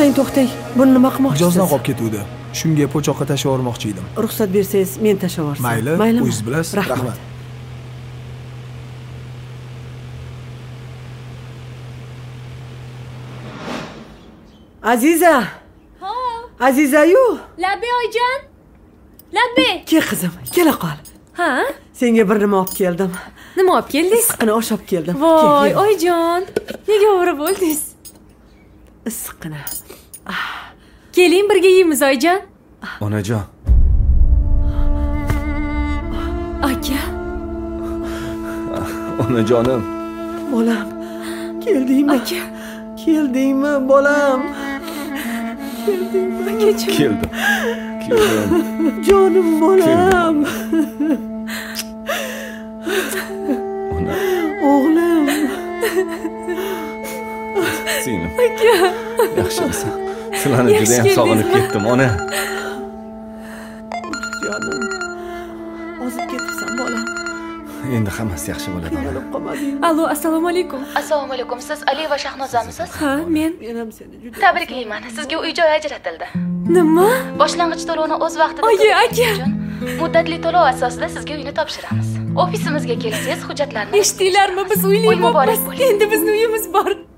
to'xtang. Buni nima qilmoqchisiz? Mijozdan qolib ketuvdi. Shunga po'choqqa tashlab yubormoqchi edim. Ruxsat bersangiz, men tashlab yuborsam. Mayli, o'zingiz bilasiz. Rahmat. Aziza. Ha. Aziza-yu. Labbi oyijon. Labbi. Kel qizim, kela qol. Ha? Senga bir nima olib keldim. Nima olib keldingiz? Issiqqina osh olib keldim. Voy, oyijon. Nega ovora bo'ldingiz? Issiqqina. Keling birga yeymiz oyijon. Onajon. Aka. Onajonim. Bolam. Keldingmi? Aka. Keldingmi, bolam? Akajon. Keldim. Jonim bolam. Ona. O'g'lim. Singlim. Aka. Yaxshimisan? Sizlarni juda ham sog'inib ketdim, ona. Jonim. Ozib ketibsan, bolam. Endi hammasi yaxshi bo'ladi. Qiynalib qolmadingmi? Allo, assalomu alaykum. Assalomu alaykum. Siz Ali va Shahnozamisiz? Ha, men. Men ham seni juda Tabriklayman. Sizga uy-joy ajratildi. Nima? Boshlang'ich to'lovni o'z vaqtida Oyi, to'lash aka. uchun muddatli to'lov asosida sizga uyni topshiramiz. Ofisimizga kelsangiz hujjatlarni Eshitdinglarmi? Biz Uy muborak uylayapmiz. bo'ling. Endi bizning uyimiz bor.